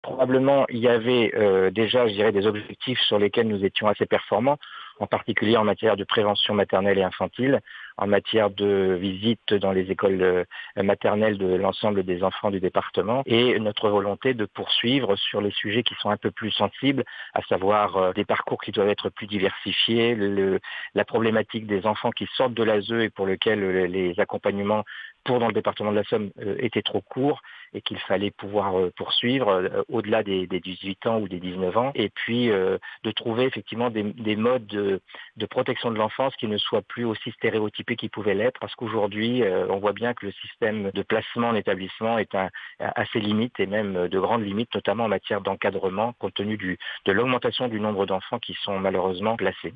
Probablement, il y avait déjà, je dirais, des objectifs sur lesquels nous étions assez performants, en particulier en matière de prévention maternelle et infantile, en matière de visite dans les écoles maternelles de l'ensemble des enfants du département, et notre volonté de poursuivre sur les sujets qui sont un peu plus sensibles, à savoir des parcours qui doivent être plus diversifiés, la problématique des enfants qui sortent de l'ASE et pour lesquels les accompagnements dans le département de la Somme étaient trop courts et qu'il fallait pouvoir poursuivre au-delà des 18 ans ou des 19 ans, et puis de trouver effectivement des modes de protection de l'enfance qui ne soient plus aussi stéréotypés qu'ils pouvaient l'être, parce qu'aujourd'hui, on voit bien que le système de placement en établissement est à ses limites, et même de grandes limites, notamment en matière d'encadrement, compte tenu de l'augmentation du nombre d'enfants qui sont malheureusement placés.